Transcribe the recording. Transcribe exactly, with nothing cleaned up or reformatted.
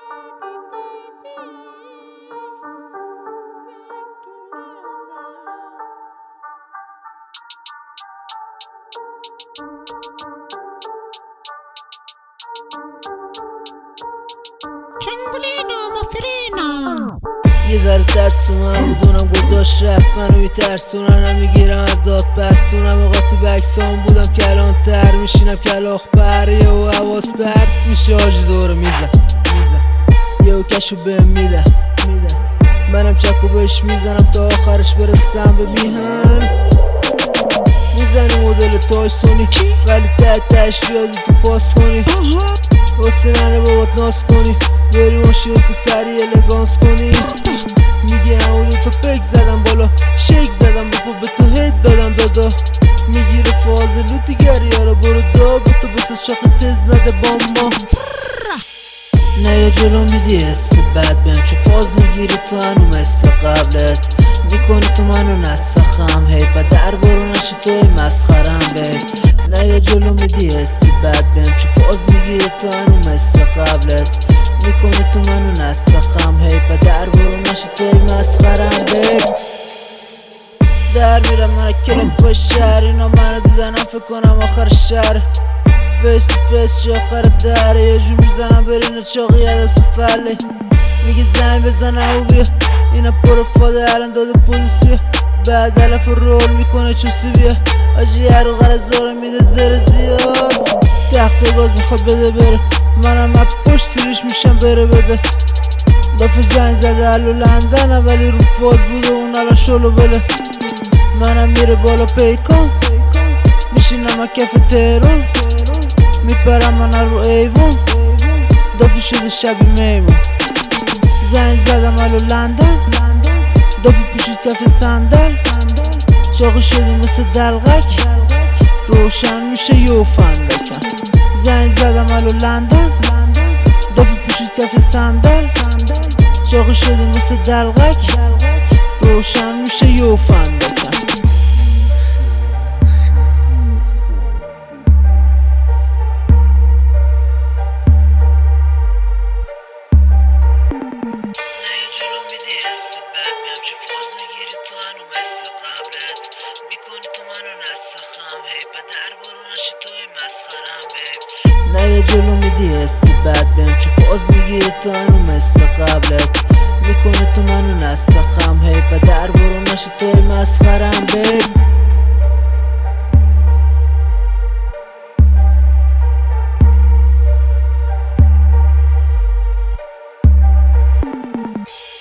یه ذره ترسونم بدونم گذاشت رفت منو میترسونن نمیگیرم از داد پرسونم اقا تو بکسام بودم که الان تر میشینم کلاخ بر یه و حواس پرد میشه آج دور میزن یه و کشو بهم میدن منم چکو بهش میزنم تا آخرش برسم به میهن میزنی مدل تایسونی ولی ته تهش ریاضی تو پاس کنی واسه ننه بابات ناز کنی بری ماشین تو سری الگانس کنی میگی همونو تو پک زدم بالا شیک زدم بکو به تو هید دادم دادا میگیره فازلو دیگری یارا برو دا به تو بسه شاخ تز نده با ما نه یا جلو میدی حس بد بهم چه فاز میگیری تو هنو مثل قبلت میکنی تو منو نسخم هی با در برو نشی توی مسخرم بید نه یا جلو میدی حس بد بهم چه فاز میگیری تو هنو مثل قبلت میکنی تو منو نسخم هی با در برو نشی توی مسخرم بید در میرم من کلک با شهر اینا منو دیدنم فکر کنم آخر شهر فیس فیس چه آخر داره یه جو میزنم برینه چاقی دست فله میگه زنگ بزنم و بیا اینا پروفاده الان داده پولیسی بعد علف رول میکنه چوسی بیا آجی هر و غرزاره میده زر زیاد تخت گاز میخواد بده بره منم از پشت سیریش میشم بره بده دافه زنگ زده الو لندن ولی رو فاز بوده اون الان شلو بله منم میره بالا پیکان میشینم از کف تهران میپرم من رو ایوون دافی شده شبی میمون زنگ زدم الو لندن دافی پوشید کف صندل چاقی شدی مثل دلغک روشن میشه یو فندکن زنگ زدم الو لندن دافی پوشید کف صندل چاقی شدی مثل دلغک روشن میشه یو فندکن نه یه جلو میدی حسی بد بهم چه فاز میگیری تو هنو مثل قبلت میکنی تو منو نسخم هی با در برو نشی توی مسخرم بید